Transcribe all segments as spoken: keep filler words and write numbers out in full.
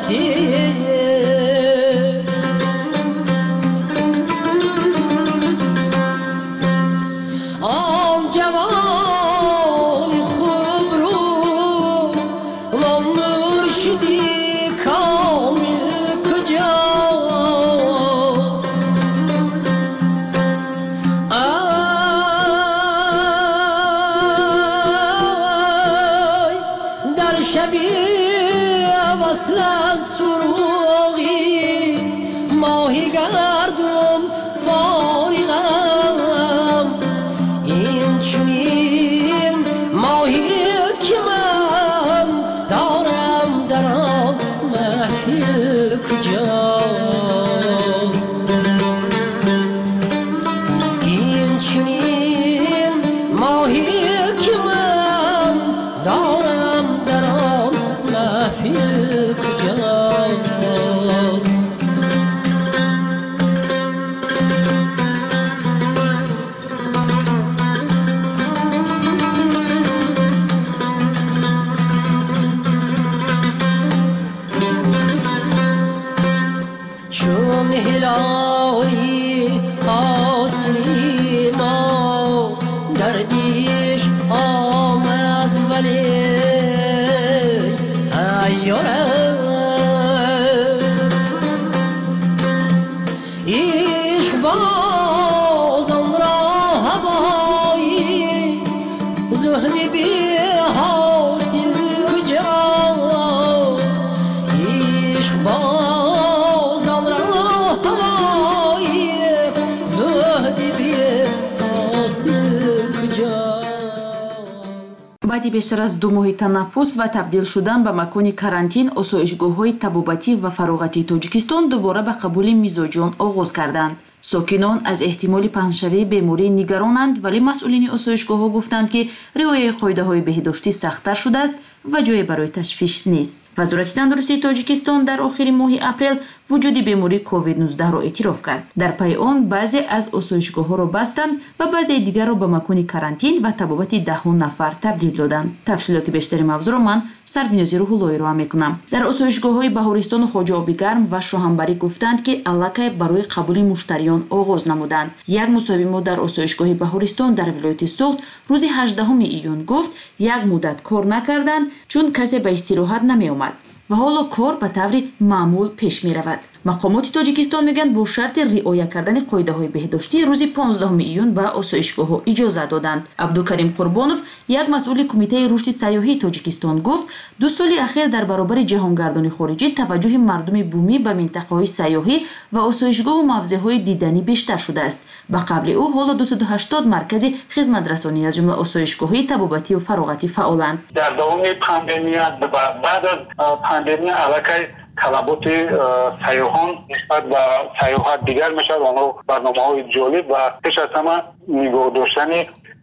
баъди бештар аз ду моҳи танаффус ва табдил шудан ба макони карантин, осоишгоҳҳои табобатӣ ва фароғатии Тоҷикистон дубора ба қабули мизоҷон оғоз карданд. Сокинон аз эҳтимоли паҳншавии беморӣ нигаронанд, вале масъулини осоишгоҳҳо гуфтанд, ки риояи қоидаҳои беҳдоштӣ сахттар шудааст ва ҷое барои ташвиш нест. вазорати тандурустии Тоҷикистон дар охири моҳи апрел вуҷуди бемории ковид нуздаҳ-ро эътироф кард. дар пайи он баъзе аз осоишгоҳҳоро бастанд ва баъзеи дигарро ба макони карантин ва табобати даҳҳо нафар табдил доданд. тафсилоти бештари мавзӯъро ман Сарвинози Рӯҳуллоҳӣ роҳа мекунам. дар осоишгоҳҳои Баҳористону Хоҷа Обигарм ва Шоҳанбарӣ гуфтанд, ки аллакай барои қабули муштариён оғоз намуданд. як мусоҳиби мо дар осоишгоҳи Баҳористон дар вилояти Суғд рӯзи ҳаждаҳуми июн гуфт, як муддат кор накарданд, чун касе ба истироҳат намеомад ва ҳоло кор ба таври маъмул пеш меравад. мақомоти Тоҷикистон мегӯянд бо шарти риоя кардани қоидаҳои беҳдоштӣ рӯзи понздаҳуми июн ба осоишгоҳҳо иҷозат доданд. Абдукарим Қурбонов, як масъули кумитаи рушди сайёҳии Тоҷикистон гуфт, ду соли ахир дар баробари ҷаҳонгардони хориҷӣ таваҷҷӯҳи мардуми бумӣ ба минтақаҳои сайёҳӣ ва осоишгоҳу мавзеъҳои диданӣ бештар шудааст. ба қабли ӯ ҳоло дуюз и ҳаштод маркази хизматрасонӣ аз ҷумла осоишгоҳҳои табобативу фароғатӣ фаъоланд. дар давоми пандемия баъд аз пандемия аллакай талаботи сайёҳон нисбат ба сайёҳат дигар мешавад. онҳо барномаҳои ҷолиб ва пеш аз ҳама нигоҳ доштани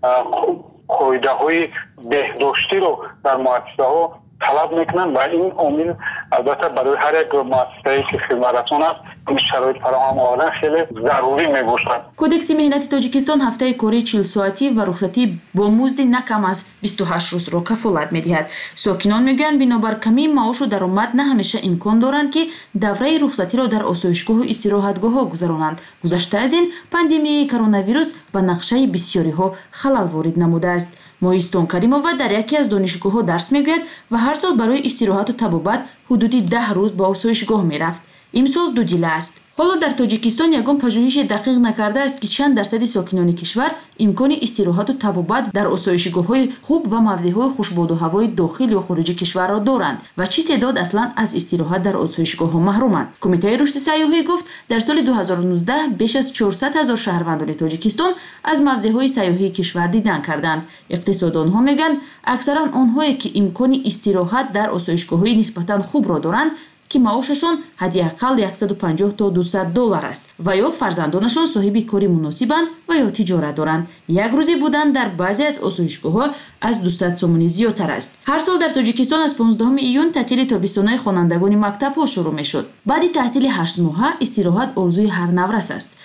қоидаҳои беҳдоштиро дар муассисаҳо талаб мекунанд ва ин омил албатта барои ҳар як муассисае ки хизматрасон аст ин шароит фароҳам овардан хеле зарурӣ мебошад. кодекси меҳнати Тоҷикистон ҳафтаи кории чилсоатӣ ва рухсатӣ бо музди на кам аз бисту ҳашт рӯзро кафолат медиҳад. сокинон мегӯянд бинобар камии маошу даромад на ҳамеша имкон доранд, ки давраи рухсатиро дар осоишгоҳу истироҳатгоҳҳо гузаронанд. гузашта аз ин пандемияи коронавирус ба нақшаи бисёриҳо халал ворид намудааст. Моҳистон Каримова дар яке аз донишгоҳҳо дарс мегӯяд ва ҳар сол барои истироҳату табобат ҳудуди даҳ рӯз ба осоишгоҳ мерафт. имсол дудила аст. ҳоло дар Тоҷикистон ягон пажӯҳише дақиқ накардааст, ки чанд дарсади сокинони кишвар имкони истироҳату табобат дар осоишгоҳҳои хуб ва мавзеъҳои хушбоду ҳавои дохил ё хориҷи кишварро доранд ва чӣ теъдод аслан аз истироҳат дар осоишгоҳҳо маҳруманд. Кумитаи рушди сайёҳӣ гуфт, дар соли ду ҳазору нуздаҳ беш аз чорсад ҳазор шаҳрвандони Тоҷикистон аз мавзеъҳои сайёҳии кишвар дидан карданд. иқтисоддонҳо мегӯянд, аксаран онҳое, ки имкони истироҳат дар осоишгоҳҳои нисбатан хубро доранд, ки маошашон ҳадди аққал яксаду панҷоҳ то дусад доллар аст ва ё фарзандонашон соҳиби кори муносибанд ва ё тиҷорат доранд. як рӯзи будан дар баъзе аз осоишгоҳҳо аз дусад сомонӣ зиёдтар аст. ҳар сол дар Тоҷикистон аз понздаҳуми июн таътили тобистонаи хонандагони мактабҳо шурӯъ мешуд. баъди таҳсили ҳашт моҳа истироҳат орзуи ҳар наврас аст.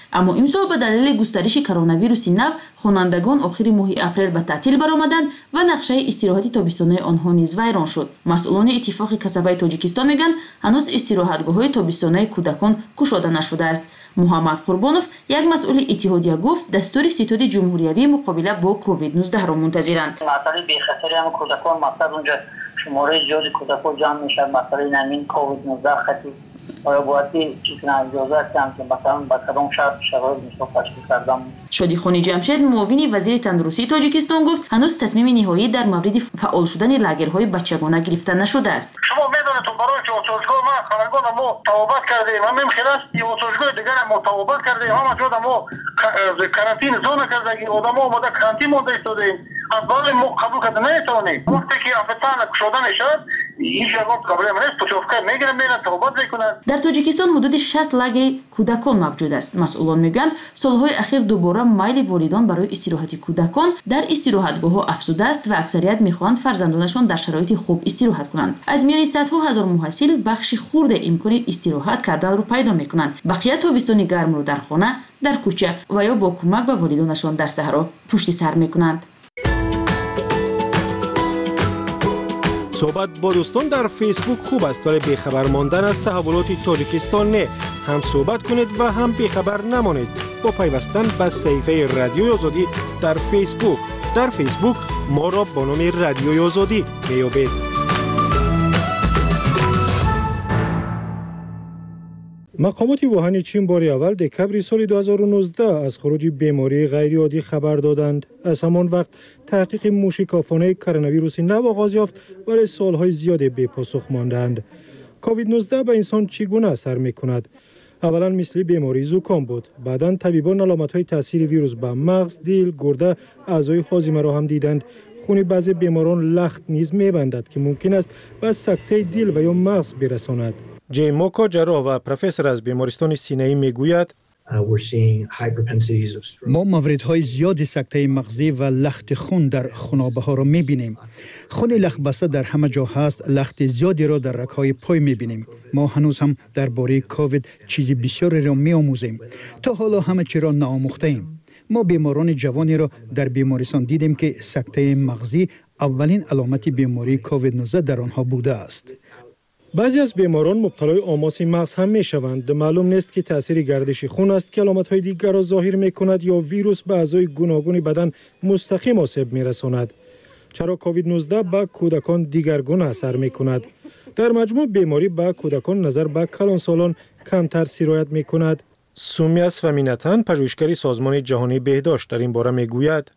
اما امسال به دلیل گسترش کرونا ویروس نو خوانندگان آخر ماه اپریل به تعطیل برآمدند و نقشه استراحتی تابستانه آنها نیز ویران شد. مسئولان اتفاق کسبه تاجیکستان میگن هنوز استراحتگاه‌های تابستانه کودکان گشوده نشده است. محمد قربانوف یک مسئول اتحادیه گفت دستور ستاد جمهوریوی مقابله با کووید نوزده را منتظرند. مسئله بی‌خطری هم کودکان مثلا اونجا شماره زیادی کودکان جمع میشن، مسئله نمین کووید نوزده خطی آیا باید چیزی اجازه هستم که مثلا با کدام شرط شرایط میشه تشکیل کردم. شادیخانی جمشید معاون وزیر تندرستی تاجیکستان گفت هنوز تصمیم نهایی در مورد فعال شدن لاگرهای بچگانه گرفته نشده است. شما میدونید برای که اتوبوس‌ها ما خبرگان ما توابت کردیم، ما میخواست این اتوبوس‌های دیگر ما توابت کردیم، همه جا ما کارانتین زون کردیم، آدم‌ها اومده کارانتین مونده ایستادیم. از بالا ما قبول کرده نمیتونیم. وقتی که افتان شدن شد این شغل پروبلم نیست، پشوفکر میگیرن میرن توابت میکنن. در تاجیکستان حدود شصت لاگر کودکان موجود است. مسئولان میگن سالهای اخیر دوباره میل والدان برای استراحت کودکان در استراحتگاه‌ها افزوده است و اکثریت میخواهند فرزندانشان در شرایط خوب استراحت کنند. از میان صدها هزار محصل بخش خرد امکان استراحت کردن رو پیدا میکنند. بقیه تابستان گرم رو در خانه، در کوچه و یا با کمک به والدانشان در صحرا پشت سر میکنند. صحبت با دوستان در فیسبوک خوب است ولی بیخبر ماندن از تحولات تاجیکستان نه. هم صحبت کنید و هم بیخبر نمانید با پیوستن به صفحه رادیوی آزادی در فیسبوک. در فیسبوک ما را با نام رادیوی آزادی بیابید. مقامات ووهان چین بار اول دکبر سال دو هزار و نوزده از خروج بیماری غیرعادی خبر دادند. از همان وقت تحقیق موشکافانه کرونا ویروس نو آغاز یافت ولی سالهای زیادی بی پاسخ ماندند. کووید نوزده به انسان چگونه اثر می‌کند؟ اولا مثل بیماری زکام بود. بعداً طبیبان علامت‌های تاثیر ویروس به مغز، دل، گرده، اعضای هاضمه را هم دیدند. خون بعضی بیماران لخت نیز می‌بندد که ممکن است به سکته دل و یا مغز برساند. جی موکا جراح و پروفسور از بیمارستان سینه‌ای میگوید ما موردهای زیاد سکته مغزی و لخت خون در خونابه ها را میبینیم. خون لخت در همه جا هست، لخت زیادی را در رگ‌های پای میبینیم. ما هنوز هم درباره کووید چیزی بسیاری را میآموزیم. تا حالا همه چی را ناآموخته ایم. ما بیماران جوانی را در بیمارستان دیدیم که سکته مغزی اولین علامت بیماری کووید نوزده در آنها بوده است. بعضی از بیماران مبتلای آماس مغز هم می شوند. معلوم نیست که تاثیر گردش خون است که علامت‌های دیگر را ظاهر می کند یا ویروس به اعضای گوناگون بدن مستقیم آسیب می رساند. چرا کووید نوزده به کودکان دیگرگون اثر می کند؟ در مجموع بیماری به کودکان نظر به کلانسالان کمتر سرایت می کند. سومیا سوامیناتن پژوهشگر سازمان جهانی بهداشت در این باره می گوید.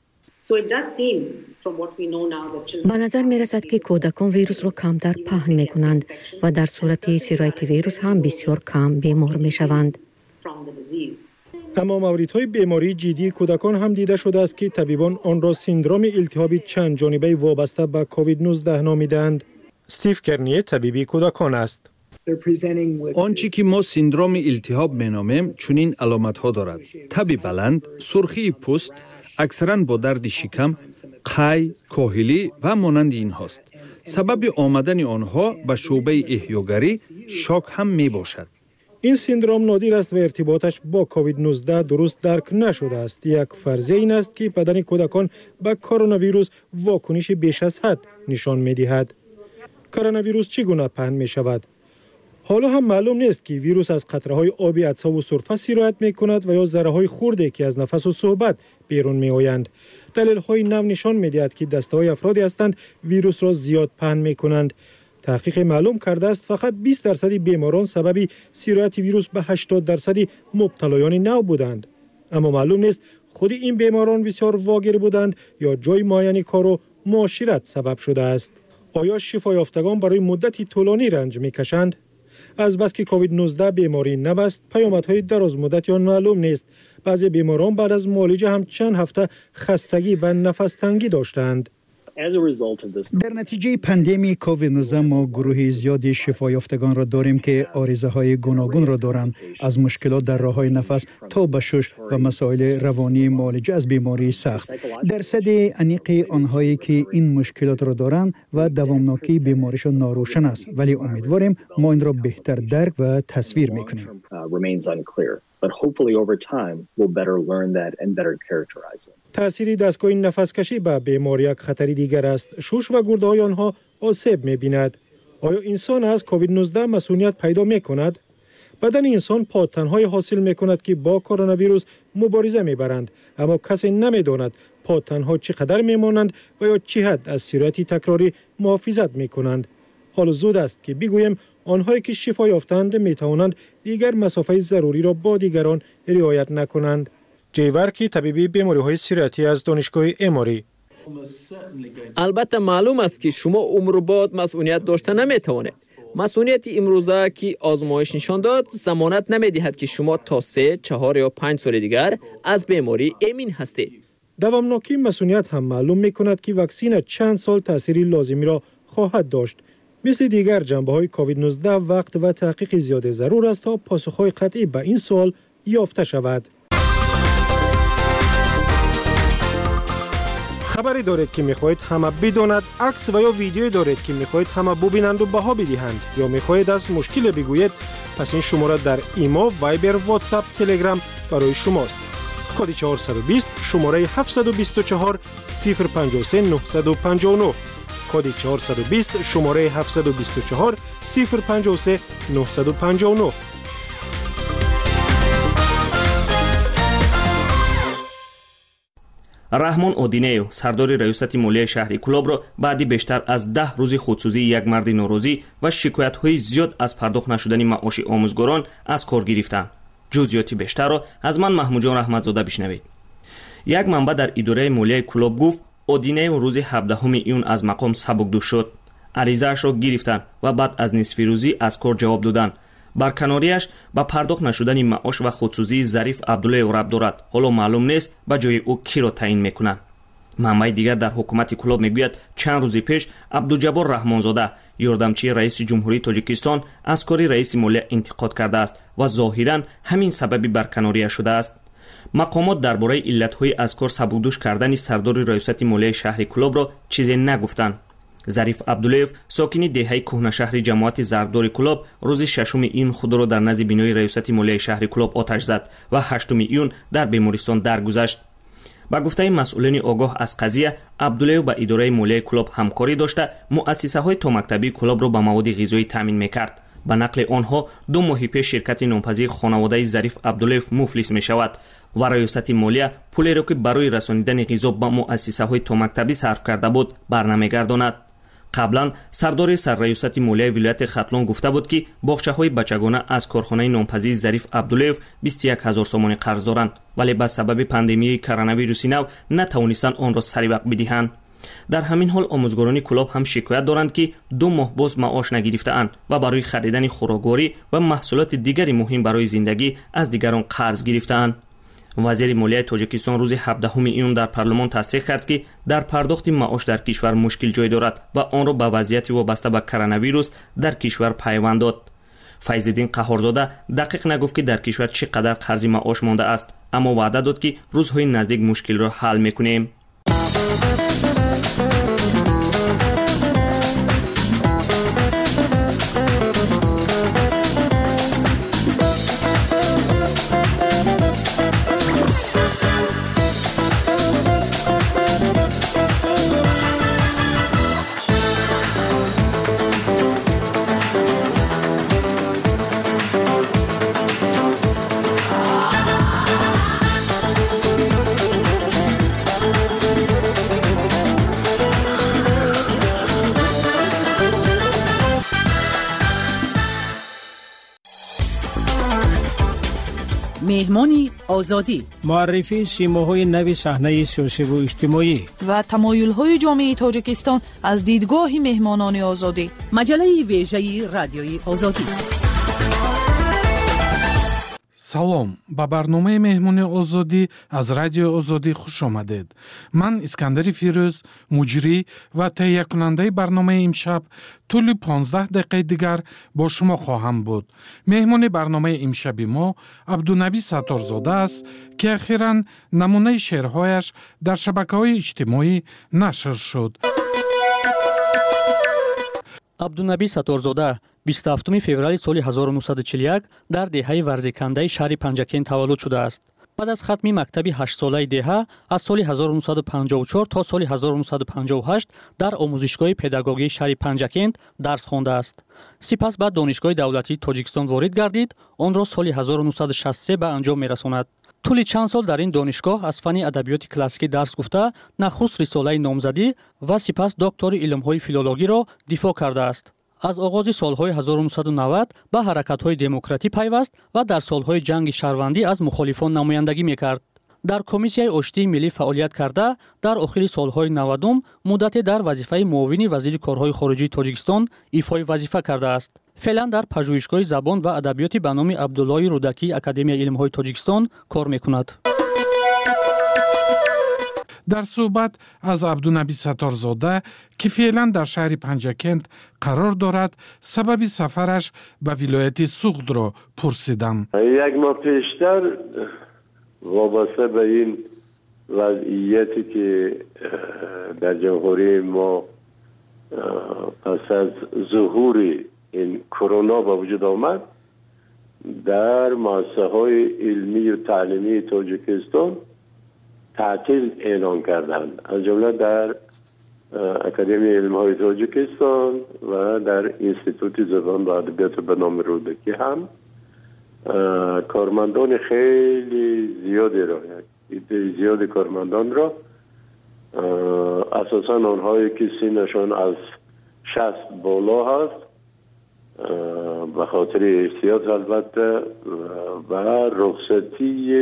به نظر می رسد که کودکان ویروس را کمتر پهن می کنند و در صورت سرایت ویروس هم بسیار کم بیمار می شوند. اما موردهای بیماری جدی کودکان هم دیده شده است که طبیبان آن را سندرم التهاب چند جانبه وابسته به کووید نوزده نامیدند. استیو کرنیه طبیبی کودکان است. آنچه که ما سندرم التهاب مینامیم چنین علامت ها دارد: تب بلند، سرخی پوست، اکثراً با درد شکم، قی، کاهلی و مانند این هاست. سبب آمدن آنها به شعبه احیاگری شاک هم می باشد. این سندرم نادر است و ارتباطش با کووید نوزده درست درک نشده است. یک فرضیه این است که بدن کودکان به کرونا ویروس واکنش بیش از حد نشان می دهد. کرونا ویروس چگونه پهن می شود؟ حالا هم معلوم نیست که ویروس از قطره‌های آبی عدسه و سرفه سرایت می‌کند و یا ذره‌های خردی که از نفس و صحبت بیرون می‌آیند. دلایل نو نشان می‌دهد که دسته‌های افرادی هستند ویروس را زیاد پهن می‌کنند. تحقیق معلوم کرده است فقط بیست درصد بیماران سبب سرایت ویروس به هشتاد درصد مبتلایان نو بودند. اما معلوم نیست خود این بیماران بسیار واگیر بودند یا جای معین کار و معاشرت سبب شده است. آیا شفا یافتگان برای مدتی طولانی رنج می‌کشند؟ از بس که کووید نوزده بیماری نو است، پیامدهای دراز مدتی آن معلوم نیست. بعضی بیماران بعد از معالجه هم چند هفته خستگی و نفس تنگی داشتند. در نتیجه پاندمی کووید نوزده ما گروه زیادی شفا یافتگان را داریم که عارضه های گوناگون را دارند، از مشکلات در راه های نفس تا بشش و مسائل روانی معالجه از بیماری سخت. درصد عمیق آنهایی که این مشکلات را دارند و دوامناکی بیماریشان ناروشن است، ولی امیدواریم ما این را بهتر درک و تصویر میکنیم. remains unclear. But hopefully over time we'll better learn that and better characterize it. تأثیر دستگاه نفس‌کشی به بیماری یک خطری دیگر است. شوش و گرده‌های آنها آسیب می‌بیند. آیا انسان از کووید نوزده مسئولیت پیدا می‌کند؟ بدن انسان پادتن‌های حاصل می‌کند که با کرونا ویروس مبارزه می‌برند، اما کسی نمی‌داند پادتن‌ها چقدر می‌مانند و یا چه حد از سرایت تکراری محافظت می‌کنند. حال زود است که بگویم آنهایی که شفا یافتند می‌توانند دیگر مسافه ضروری را با دیگران رعایت نکنند. جیورکی طبیبی بیماری‌های سرایتی از دانشگاه اماری: البته معلوم است که شما عمر بعد مسئولیت داشته نمی‌توانید. مسئولیت امروزه که آزمایش نشان داد ضمانت نمی‌دهد که شما تا سه، چهار یا پنج سال دیگر از بیماری امین هستید. دوامناکی مسئولیت هم معلوم می‌کند که واکسن چند سال تأثیری لازمی را خواهد داشت. مثل دیگر جنبه‌های کووید نوزده وقت و تحقیق زیاد ضرور است تا پاسخ‌های قطعی به این سوال یافته شود. خبری دارید که می‌خواهید همه بداند، عکس و یا ویدیویی دارید که می‌خواهید همه ببینند و بها بدهند، یا می‌خواهید از مشکل بگویید، پس این شماره در ایما، وایبر، واتساپ، تلگرام برای شماست. کد چهارصد و بیست شماره هفتصد و بیست و چهار صفر پنجاه و سه نهصد و پنجاه و نه. کد چهارصد و بیست شماره هفتصد و بیست و چهار صفر پنجاه و سه نهصد و پنجاه و نه. رحمان اودینیو سردار ریاست مالی شهری کلوب را بعد بیشتر از ده روز خودسوزی یک مرد ناراضی و شکایت‌های زیاد از پرداخت نشدن معاش آموزگاران از کار گرفتند. جزئیات بیشتر را از من محمود جان رحمتزاده بشنوید. یک منبع در اداره مالی کلوب گفت اودینیو روز هفدهم ایون از مقام سبکدوش شد. عریضه‌اش را گرفتند و بعد از نصف روزی از کار جواب دادند. برکناریش با پرداخت نشدن معاش و خودسوزی ظریف عبدالله ربط دارد. حالا معلوم نیست با جای او کی را تعیین میکنند. منبع دیگر در حکومت کلوب میگوید چند روز پیش عبدالجبار رحمانزاده یاردمچی رئیس جمهوری تاجیکستان از کار رئیس مالی انتقاد کرده است و ظاهراً همین سبب برکناریش شده است. مقامات درباره علت‌های از کار سبکدوش کردن سردار ریاست مالی شهر کلوب را چیزی نگفتند. ظریف عبدالله ساکن دهه کهنه شهر جماعت زربدار کلوب روز ششم ایون خود را در نزد بینای ریاست مالی شهر کلوب آتش زد و هشتم ایون در بیمارستان درگذشت. با گفته مسئولین آگاه از قضیه، عبدالله با اداره مالی کلوب همکاری داشته مؤسسه‌های تا مکتبی کلوب را با مواد غذایی تامین می‌کرد. به نقل آنها دو ماه پیش شرکت نامپذیر خانواده ظریف عبدالله مفلس می‌شود و ریاست مالی پولی را که برای رسانیدن غذا به مؤسسه‌های تا مکتبی صرف کرده بود برنمیگرداند. قبلا سردار سرریاست مالی ولایت ختلان گفته بود که باغچه‌های بچگانه از کارخانه نامپذیر ظریف عبدالله بیست و یک هزار سومانی قرض دارند، ولی به سبب پاندمی کرونا ویروس نو نتوانستند آن را سری وقت بدهند. در همین حال آموزگاران کلوب هم شکایت دارند که دو ماه باز معاش نگرفته‌اند و برای خریدن خوراکواری و محصولات دیگری مهم برای زندگی از دیگران قرض گرفته‌اند. وزیر مالیه تاجیکستان روز هفدهم ایون در پارلمان تصدیق کرد که در پرداخت معاش در کشور مشکل جای دارد و آن را به وضعیت وابسته به کرونا ویروس در کشور پیوند داد. فیض‌الدین قهارزاده دقیق نگفت که در کشور چقدر قرض معاش مانده است، اما وعده داد که روزهای نزدیک مشکل را حل می‌کنیم. مهمانی آزادی، معرفی سیماهای نو صحنه سیاسی و اجتماعی و تمایل‌های جامعه تاجیکستان از دیدگاه مهمانان آزادی. مجله ویژه رادیوی آزادی. салом ба барномаи меҳмони озодӣ аз радиои озодӣ хуш омадед. ман искандари фирӯз муҷрӣ ва таҳиякунандаи барномаи имшаб тӯли понздаҳ дақиқаи дигар бо шумо хоҳам буд. меҳмони барномаи имшаби мо абдунабӣ сатторзода аст ки ахиран намунаи шеърҳояш дар шабакаҳои иҷтимоӣ нашр шуд. абдунабӣ сатторзода بیست و هفتم فوریه سال هزار و نهصد و چهل و یک در دهه ورزیکنده شهر پنجکین تولد شده است. بعد از ختم مکتب هشت ساله دهه از سال هزار و نهصد و پنجاه و چهار تا سال هزار و نهصد و پنجاه و هشت در آموزشگاه پداگوژی شهر پنجکین درس خوانده است. سپس به دانشگاه دولتی تاجیکستان وارد گردید، آن را سال هزار و نهصد و شصت و سه به انجام می‌رساند. طول چند سال در این دانشگاه از فن ادبیات کلاسیکی درس گفته، نخست رساله نامزدی و سپس دکتر علوم‌های فیلولوژی را دفاع کرده است. از آغاز سالهای هزار و نهصد و نود به حرکت‌های دموکراتی پیوست و در سالهای جنگ شهروندی از مخالفان نمایندگی می‌کرد. در کمیسیای آشتی ملی فعالیت کرده، در آخر سالهای نود مدت در وظیفه معاون وزیر کارهای خارجی تاجیکستان ایفای وظیفه کرده است. فعلا در پژوهشگاه زبان و ادبیات به نام عبدالله رودکی اکادمی علم‌های تاجیکستان کار می‌کند. در صحبت از عبدالنبی ستارزاده که فعلا در شهر پنجکند قرار دارد، سبب سفرش به ولایت سوخت را پرسیدم. یک ماه پیشتر وابسته به این وضعیتی که در جمهوری ما پس از ظهور این کرونا به وجود آمد، در مؤسسه های علمی و تعلیمی تاجیکستان تعطیل اعلان کردند، از جمله در اکادمی علم‌های تاجیکستان و در انستیتوت زبان و ادبیات به نام رودکی هم کارمندان خیلی زیادی را زیاد کارمندان را اساساً آنهایی که سنشان از شصت بالا هست به خاطر احتیاط البته و رخصتی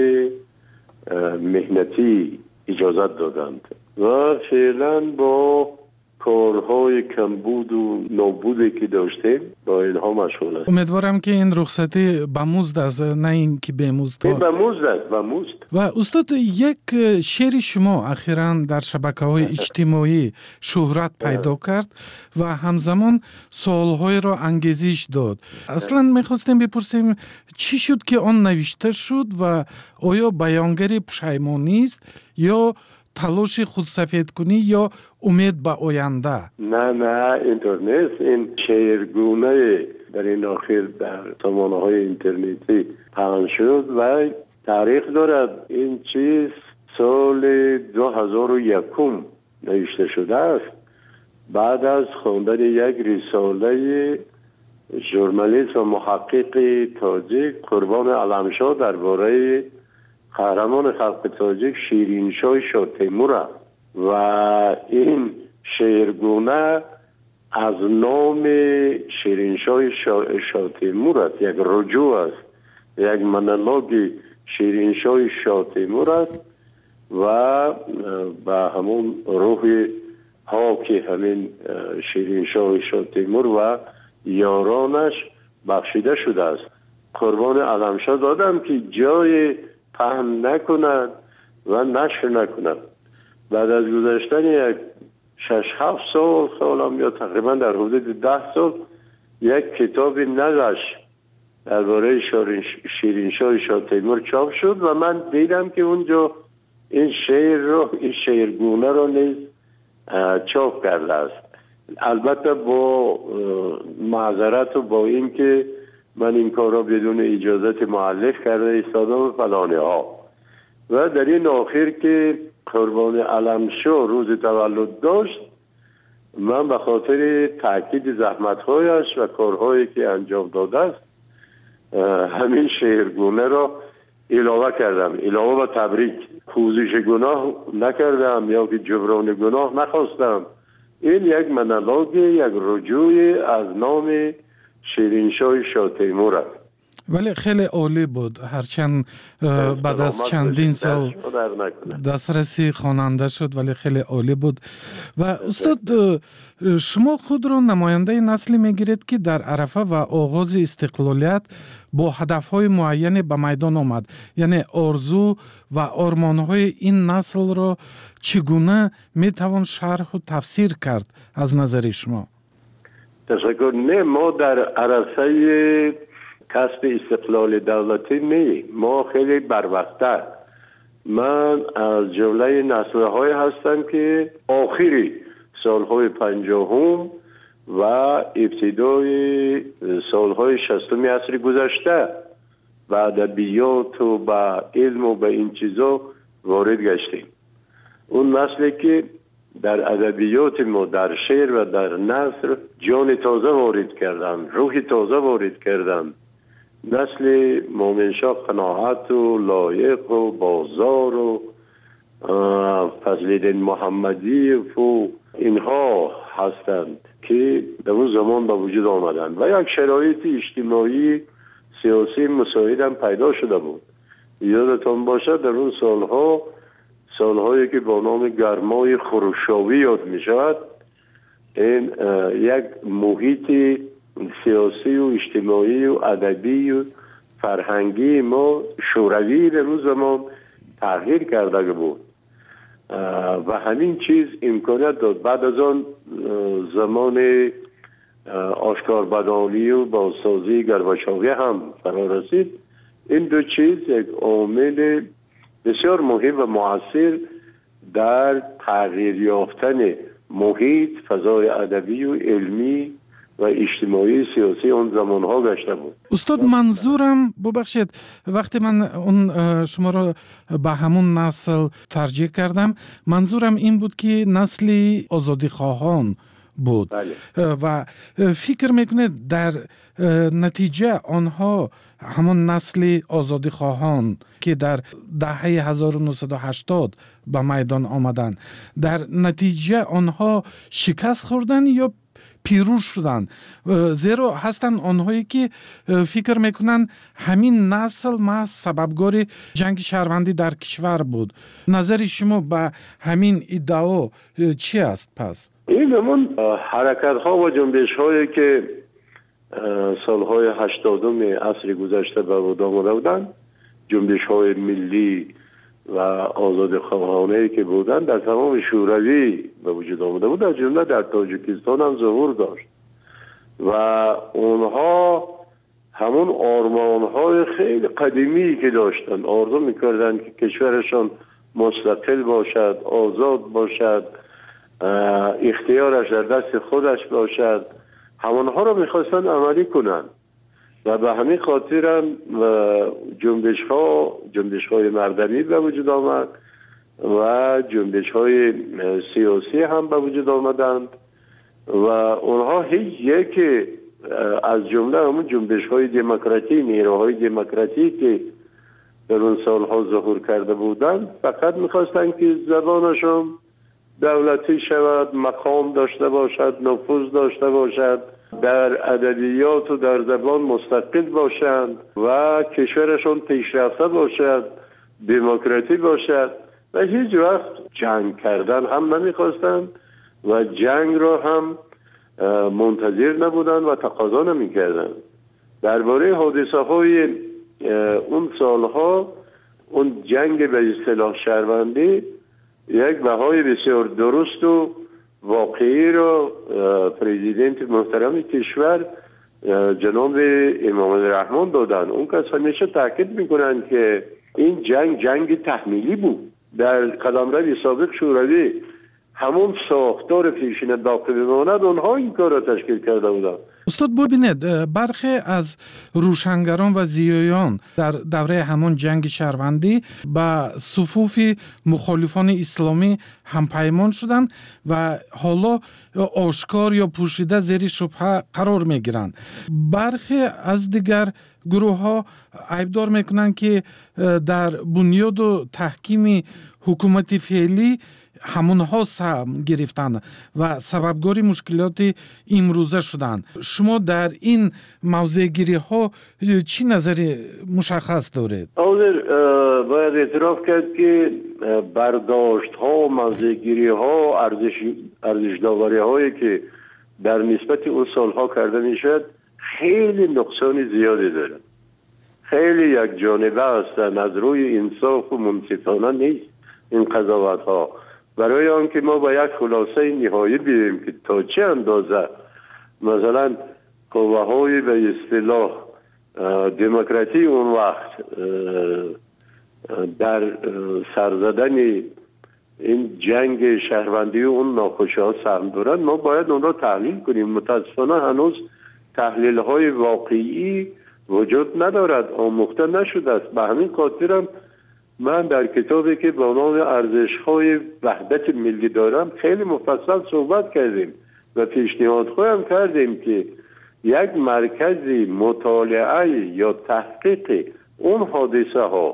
مهنتی اجازت دادند و فعلا با کارهای کمبود و نابودی که داشتیم با اینها مشغول است. امیدوارم که این رخصتی به مزد است، نه این که به مزد. این به مزد است، به مزد. و استاد، یک شعر شما اخیراً در شبکه‌های اجتماعی شهرت پیدا کرد و همزمان سوال‌های را انگیزش داد. اصلاً می‌خواستیم بپرسیم چی شد که آن نوشته شد و آیا بیانگر پشیمانی است یا تلاش خودسفید کنی یا امید به آینده؟ نه نه اینطور نیست. این شعرگونه در این آخر در سامانه‌های اینترنتی پخش شد و تاریخ دارد. این چیز سال دو هزار و یک نوشته شده است، بعد از خواندن یک رساله ژورنالیست و محقق تاجیک قربان علمشاه درباره قهرمان خلق تاجیک شیرینشاه شاه تیمور و این شعرگونه از نام شیرینشاه شاه, شاه تیمور است، یک رجوع است، یک مونولوگ شیرینشاه شاه تیمور است و به همون روح ها که همین شیرینشاه شاه تیمور و یارانش بخشیده شده است. قربان علمشاه دادم که جای پهن نکند و نشر نکند. بعد از گذشتن یک شش هفت سال سالم یا تقریبا در حدود ده سال یک کتاب نقش درباره شیرینشاه شاه تیمور چاپ شد و من دیدم که اونجا این شعر رو این شعرگونه رو نیز چاپ کرده است. البته با معذرت و با این که من این کار را بدون اجازت مؤلف کرده ایستادم فلانه ها. و در این آخر که قربان علمشاه روز تولد داشت، من به خاطر تاکید زحمت‌هایش و کارهایی که انجام داده است همین شعرگونه را علاوه کردم، علاوه به تبریک. پوزش گناه نکردم یا که جبران گناه نخواستم. این یک مونولوگ، یک رجوع از نام شیرینشاه شاه تیمور است. ولی خیلی عالی بود، هرچند بعد از چندین سال دسترسی خواننده شد ولی خیلی عالی بود. و استاد، شما خود را نماینده نسلی میگیرید که در عرفه و آغاز استقلالیت با هدفهای معین به میدان آمد، یعنی آرزو و آرمانهای این نسل را چگونه میتوان شرح و تفسیر کرد از نظر شما؟ تشکر. نه، ما در عرصه کسب استقلال دولتی نه، ما خیلی بروقته. من از جمله نسل‌های هستم که آخری سالهای پنجاهم و ابتدای سالهای شصتم عصر گذشته به ادبیات و به علم و به این چیزا وارد گشتیم. اون نسلی که در ادبیات ما در شعر و در نثر جان تازه وارد کردن، روح تازه وارد کردن. نسل مومنشاه قناعت و لایق و بازار و فضل‌الدین محمدی و اینها هستند که در اون زمان به وجود آمدند و یک شرایط اجتماعی سیاسی مساعد هم پیدا شده بود. یادتان باشد در اون سالها سالهایی که با نام گرمای خروشاوی یاد می شود، این یک محیط سیاسی و اجتماعی و ادبی و فرهنگی ما شوروی در اون زمان تغییر کرده بود و همین چیز امکانیت داد. بعد از آن زمان آشکاربدانی و بازسازی گرباچوی هم فرا رسید. این دو چیز یک عامل بسیار مهم و مؤثر در تغییر یافتن محیط، فضای ادبی و علمی و اجتماعی سیاسی اون زمانها گشته بود. استاد منظورم ببخشید وقتی من اون شما را به همون نسل ترجیح کردم، منظورم این بود که نسلی آزادی خواهان بود. بله. و فکر میکنید در نتیجه آنها همون نسل آزادی خواهان که در دهه هزار و نهصد و هشتاد به میدان آمدن، در نتیجه آنها شکست خوردن یا پیروز شدن؟ زیرا هستن آنهایی که فکر میکنن همین نسل محض سببگار جنگ شهروندی در کشور بود. نظر شما به همین ادعا چی است پس؟ این همون حرکت ها و جنبش هایی که سالهای هشتادم عصر گذشته به وجود آمده بودند، جنبش های ملی و آزاد خواهانه که بودند در تمام شوروی به وجود آمده بود، در جمله در تاجیکستان هم ظهور داشت و اونها همون آرمان های خیلی قدیمی که داشتن، آرزو میکردن که کشورشان مستقل باشد، آزاد باشد، اختیارش در دست خودش باشد، همونها رو میخواستن عملی کنن و به همین خاطر هم جنبش ها جنبش های مردمی به وجود آمد و جنبش های سیاسی هم به وجود آمدند و اونها هیچ یک از جمله همون جنبش های دموکراتی، نیروهای دموکراتی که در اون سالها ظهور کرده بودند فقط میخواستن که زبانشون دولتی شود، مقام داشته باشد، نفوذ داشته باشد، در ادبیات و در زبان مستقل باشند و کشورشون پیشرفته باشد، دموکراتی باشد و هیچ وقت جنگ کردن هم نمیخواستند و جنگ را هم منتظر نبودند و تقاضا نمیکردند. درباره حادثه های اون سالها اون جنگ به اصطلاح شهروندی یک بهای بسیار درست و واقعی رو پرزیدنت محترم کشور جناب امام الرحمن دادن. اون کس همیشه تاکید میکنن که این جنگ جنگ تحمیلی بود. در قلمرو سابق شوروی همون ساختار پیشین باقی بماند اونها این کار را تشکیل کرده بودن. استاد ببینید برخی از روشنگران و زیایان در دوره همون جنگ شهروندی به صفوف مخالفان اسلامی هم پیمان شدند و حالا آشکار یا پوشیده زیر شبهه قرار می گیرند. برخی از دیگر گروه ها عیبدار میکنند که در بنیاد و تحکیم حکومت فعلی همونها سهم گرفتن و سببگاری مشکلات امروزه شدن. شما در این موضع گیری ها چی نظری مشخص دارید؟ حاضر باید اعتراف کرد که برداشت ها و موضع گیری ها ارزش, ارزش داوری هایی که در نسبت اون سالها کرده میشد خیلی نقصان زیادی داره، خیلی یک جانبه هستن، از روی انصاف و منصفانه نیست این قضاوت ها. برای آنکه ما با یک خلاصه نهایی بیاییم که تا چه اندازه مثلا قوه های به اصطلاح دموکراتی اون وقت در سرزدن این جنگ شهروندی و اون ناخوشی ها سهم دارن، ما باید اون را تحلیل کنیم. متاسفانه هنوز تحلیل های واقعی وجود ندارد، آموخته نشده است. به همین خاطرم من در کتابی که با نام ارزش های وحدت ملی دارم خیلی مفصل صحبت کردیم و پیشنهاد خواهم کردیم که یک مرکزی مطالعه یا تحقیق اون حادثه ها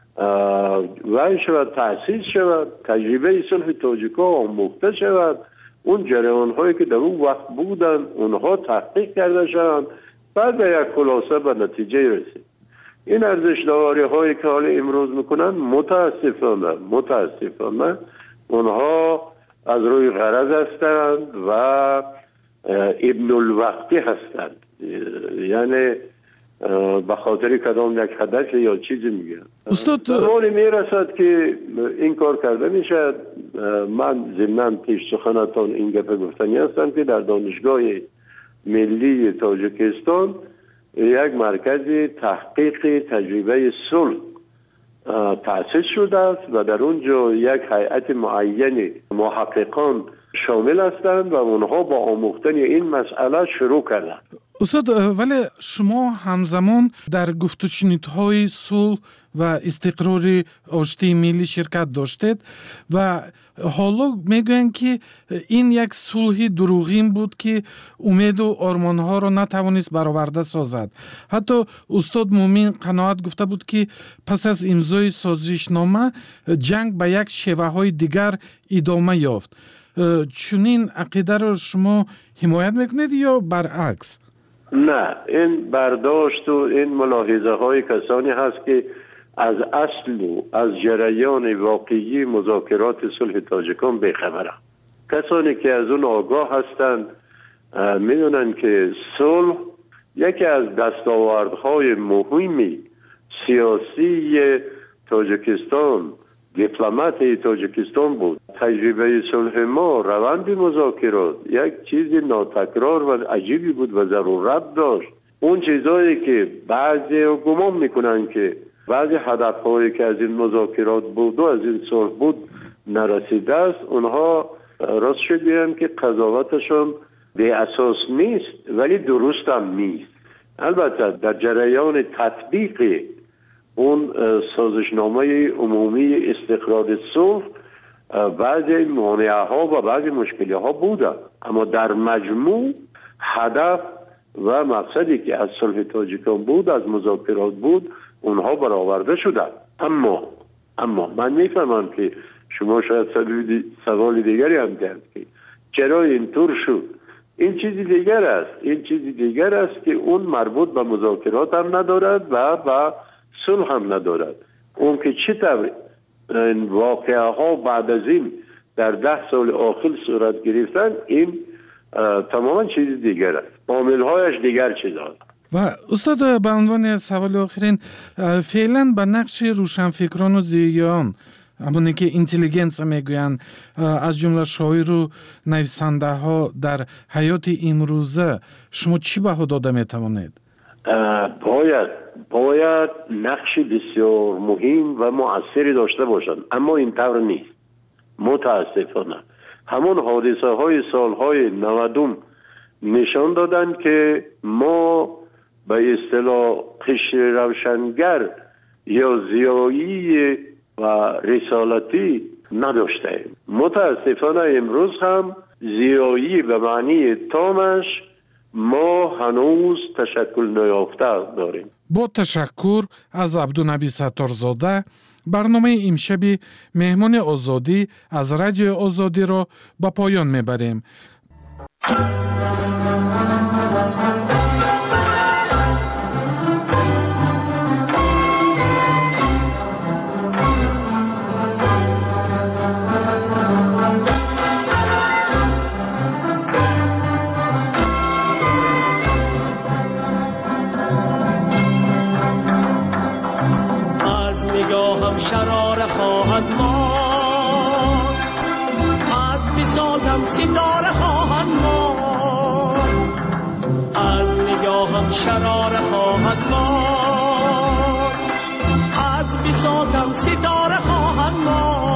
و شود تأسیس شود، تجربه صلح تاجیک‌ها آموخته شود، اون جریان هایی که در اون وقت بودن اونها تحقیق کرده شوند، بعد به یک خلاصه به نتیجه رسید. این ارزش داری هایی که حال امروز میکنن متاسفانه متاسفانه اونها از روی غرض هستند و ابن الوقتی هستند، یعنی به خاطر کدام یک هدف یا چیزی میگن. استاد زمانی میرسد که این کار کرده میشد. من ضمناً پیش سخنتان این گپ گفتنی هستم که در دانشگاه ملی تاجیکستان یک مرکز تحقیق تجربه صلح تأسیس شده است و در اونجا یک هیئت معین محققان شامل هستند و اونها با آموختن این مسئله شروع کردند. استاد ولی شما همزمان در گفت و شنودهای صلح و استقرار آشتی ملی شرکت داشتید و حالا میگویند که این یک صلح دروغین بود که امید و آرمانها را نتوانست برآورده سازد. حتی استاد مومن قناعت گفته بود که پس از امضای سازشنامه جنگ به یک شیوه های دیگر ادامه یافت. چنین عقیده را شما حمایت میکنید یا برعکس؟ نه، این برداشت و این ملاحظه های کسانی هست که از اصل و از جریان واقعی مذاکرات صلح تاجیکان بی‌خبرند. کسانی که از اون آگاه هستند میدونن که صلح یکی از دستاوردهای مهمی سیاسی تاجیکستان، دیپلمات تاجیکستان بود. تجربه صلح ما، روند مذاکرات یک چیز ناتکرار و عجیبی بود و ضرورت داشت. اون چیزایی که بعضی گمان میکنن که بعضی هدفهایی که از این مذاکرات بود و از این صلح بود نرسیده است، اونها راست شد بگم که قضاوتشون بی اساس نیست ولی درست هم نیست. البته در جریان تطبیق اون سازشنامه عمومی استقرار صلح بعضی مانعه ها و بعضی مشکلی ها بوده، اما در مجموع هدف و مقصدی که از صلح تاجیکان بود، از مذاکرات بود، اونها برآورده شدن. اما اما من میفهمم که شما شاید سوال دیگری هم دارید که چرا اینطور شد. این چیزی دیگر است این چیزی دیگر است که اون مربوط به مذاکرات هم ندارد و به صلح هم ندارد. اون که چطور این واقعه ها بعد از این در ده سال آخر صورت گرفتن، این تماما چیز دیگر است، عامل هایش دیگر چیز هست. و استاد به عنوان سوال آخرین، فعلا به نقش روشنفکران و زیان، همونی که اینتلیجنس میگویند، از جمله شاعر و نویسنده ها در حیات امروزه شما چی بها داده میتوانید؟ باید باید نقش بسیار مهم و مؤثری داشته باشند، اما اینطور نیست. متاسفانه همون حادثه های سالهای نودم نشان دادند که ما به اصطلاح قشر روشنگر یا زیایی و رسالتی نداشتیم. متاسفانه امروز هم زیایی به معنی تامش ما هنوز تشکل نیافته داریم. با تشکر از عبدالنبی ستارزاده، برنامه امشب مهمان آزادی از رادیو آزادی را به پایان میبریم. شرار خواهد ماند، از بساطم ستاره خواهد ماند، از نگاهم شرار خواهد ماند، از بساطم ستاره خواهد ماند.